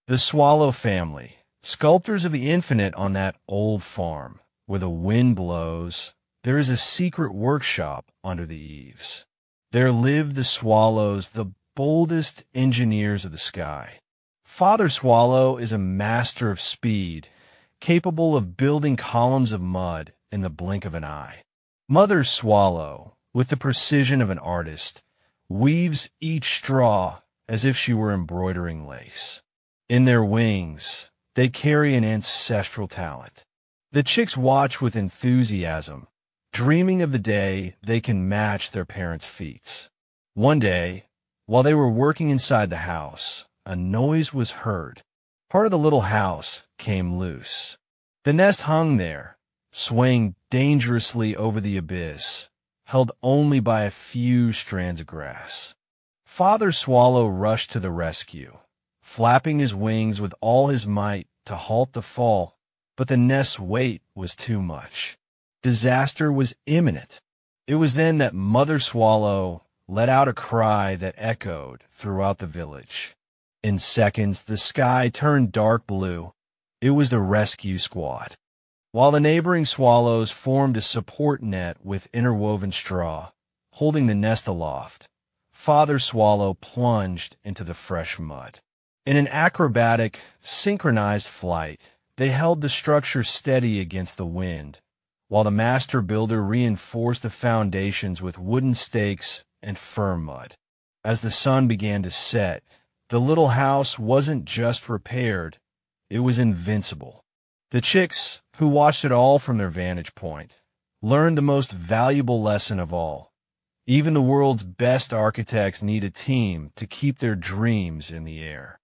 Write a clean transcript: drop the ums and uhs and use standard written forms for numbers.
The Swallow family, sculptors of the infinite on that old farm. Where the wind blows, there is a secret workshop under the eaves. There live the swallows, the boldest engineers of the sky. Father Swallow is a master of speed, capable of building columns of mud in the blink of an eye. Mother Swallow, with the precision of an artist, weaves each straw as if she were embroidering lace. In their wings, they carry an ancestral talent. The chicks watch with enthusiasm, dreaming of the day they can match their parents' feats. One day, while they were working inside the house, a noise was heard. Part of the little house came loose. The nest hung there, swaying dangerously over the abyss, held only by a few strands of grass. Father Swallow rushed to the rescue, flapping his wings with all his might to halt the fall, but the nest's weight was too much. Disaster was imminent. It was then that Mother Swallow let out a cry that echoed throughout the village. In seconds, the sky turned dark blue. It was the rescue squad. While the neighboring swallows formed a support net with interwoven straw, holding the nest aloft, Father Swallow plunged into the fresh mud. In an acrobatic, synchronized flight, they held the structure steady against the wind, while the master builder reinforced the foundations with wooden stakes and firm mud. As the sun began to set, the little house wasn't just repaired, it was invincible. The chicks, who watched it all from their vantage point, learned the most valuable lesson of all. Even the world's best architects need a team to keep their dreams in the air.